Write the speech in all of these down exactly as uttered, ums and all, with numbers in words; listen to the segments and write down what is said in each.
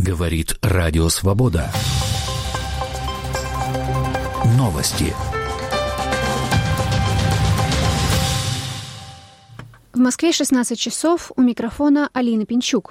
Говорит Радио Свобода. Новости. В Москве шестнадцать часов, у микрофона Алина Пинчук.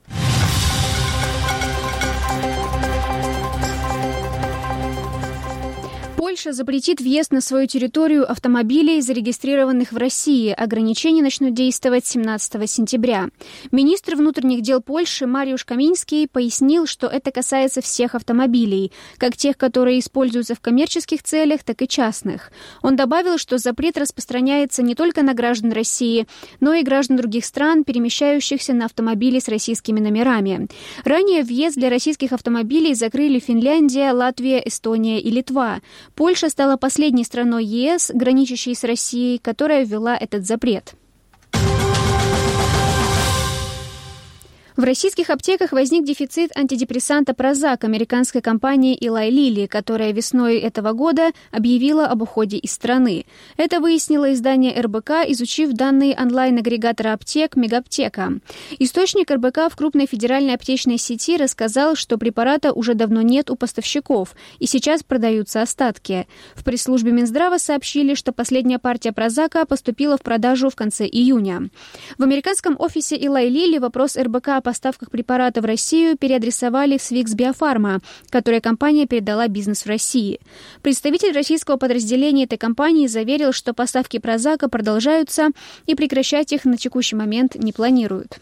Польша запретит въезд на свою территорию автомобилей, зарегистрированных в России. Ограничения начнут действовать семнадцатого сентября. Министр внутренних дел Польши Мариуsz Каминский пояснил, что это касается всех автомобилей, как тех, которые используются в коммерческих целях, так и частных. Он добавил, что запрет распространяется не только на граждан России, но и граждан других стран, перемещающихся на автомобиле с российскими номерами. Ранее въезд для российских автомобилей закрыли Финляндия, Латвия, Эстония и Литва. Польша стала последней страной ЕС, граничащей с Россией, которая ввела этот запрет. В российских аптеках возник дефицит антидепрессанта Прозак американской компании Eli Lilly, которая весной этого года объявила об уходе из страны. Это выяснило издание эр бэ ка, изучив данные онлайн-агрегатора аптек Мегаптека. Источник эр бэ ка в крупной федеральной аптечной сети рассказал, что препарата уже давно нет у поставщиков, и сейчас продаются остатки. В пресс-службе Минздрава сообщили, что последняя партия Прозака поступила в продажу в конце июня. В американском офисе Eli Lilly вопрос эр бэ ка о поставках препарата в Россию переадресовали в Свикс Биофарма, которой компания передала бизнес в России. Представитель российского подразделения этой компании заверил, что поставки Прозака продолжаются и прекращать их на текущий момент не планируют.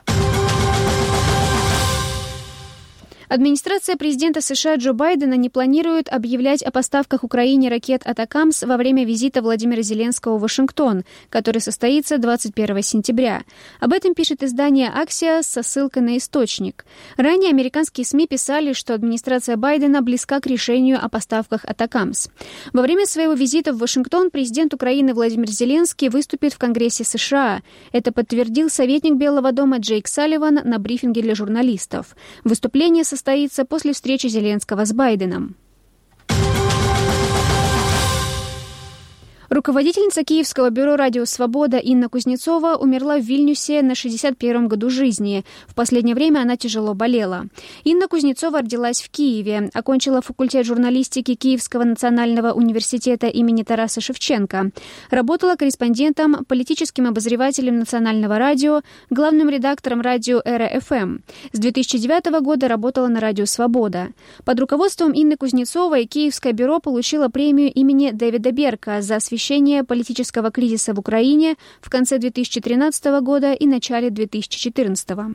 Администрация президента США Джо Байдена не планирует объявлять о поставках Украине ракет «Атакамс» во время визита Владимира Зеленского в Вашингтон, который состоится двадцать первого сентября. Об этом пишет издание «Аксиос» со ссылкой на источник. Ранее американские СМИ писали, что администрация Байдена близка к решению о поставках «Атакамс». Во время своего визита в Вашингтон президент Украины Владимир Зеленский выступит в Конгрессе США. Это подтвердил советник Белого дома Джейк Салливан на брифинге для журналистов. Выступление состоится состоится после встречи Зеленского с Байденом. Руководительница Киевского бюро «Радио Свобода» Инна Кузнецова умерла в Вильнюсе на шестьдесят первом году жизни. В последнее время она тяжело болела. Инна Кузнецова родилась в Киеве, окончила факультет журналистики Киевского национального университета имени Тараса Шевченко. Работала корреспондентом, политическим обозревателем национального радио, главным редактором радио «Эра-эф эм». С две тысячи девятого года работала на «Радио Свобода». Под руководством Инны Кузнецовой Киевское бюро получило премию имени Дэвида Берка за освещение политического кризиса в Украине в конце две тысячи тринадцатого года и начале две тысячи четырнадцатого.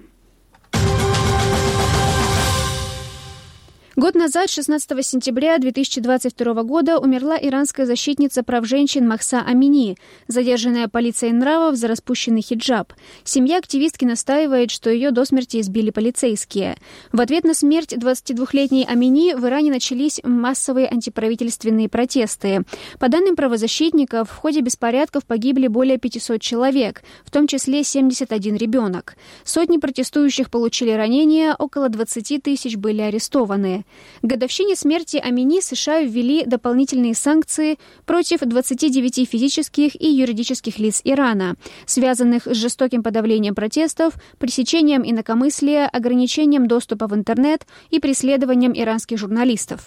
Год назад, шестнадцатого сентября две тысячи двадцать второго года, умерла иранская защитница прав женщин Махса Амини, задержанная полицией нравов за распущенный хиджаб. Семья активистки настаивает, что ее до смерти избили полицейские. В ответ на смерть двадцатидвухлетней Амини в Иране начались массовые антиправительственные протесты. По данным правозащитников, в ходе беспорядков погибли более пятисот человек, в том числе семьдесят один ребенок. Сотни протестующих получили ранения, около двадцати тысяч были арестованы. К годовщине смерти Амини США ввели дополнительные санкции против двадцати девяти физических и юридических лиц Ирана, связанных с жестоким подавлением протестов, пресечением инакомыслия, ограничением доступа в интернет и преследованием иранских журналистов.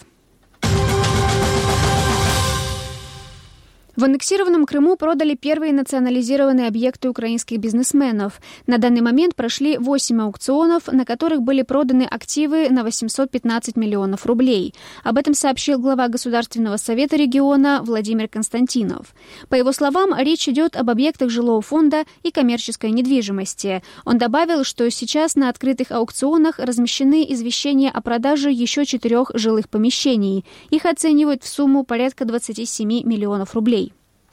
В аннексированном Крыму продали первые национализированные объекты украинских бизнесменов. На данный момент прошли восемь аукционов, на которых были проданы активы на восемьсот пятнадцать миллионов рублей. Об этом сообщил глава Государственного совета региона Владимир Константинов. По его словам, речь идет об объектах жилого фонда и коммерческой недвижимости. Он добавил, что сейчас на открытых аукционах размещены извещения о продаже еще четырех жилых помещений. Их оценивают в сумму порядка двадцати семи миллионов рублей.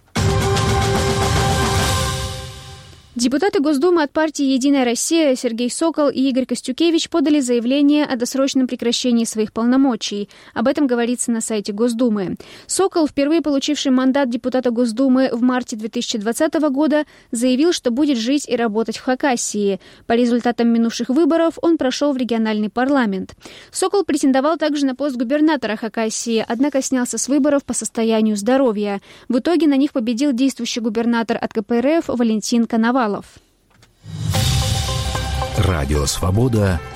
Депутаты Госдумы от партии «Единая Россия» Сергей Сокол и Игорь Костюкевич подали заявление о досрочном прекращении своих полномочий. Об этом говорится на сайте Госдумы. Сокол, впервые получивший мандат депутата Госдумы в марте две тысячи двадцатого года, заявил, что будет жить и работать в Хакасии. По результатам минувших выборов он прошел в региональный парламент. Сокол претендовал также на пост губернатора Хакасии, однако снялся с выборов по состоянию здоровья. В итоге на них победил действующий губернатор от ка пэ эр эф Валентин Коновалов. Радио «Свобода»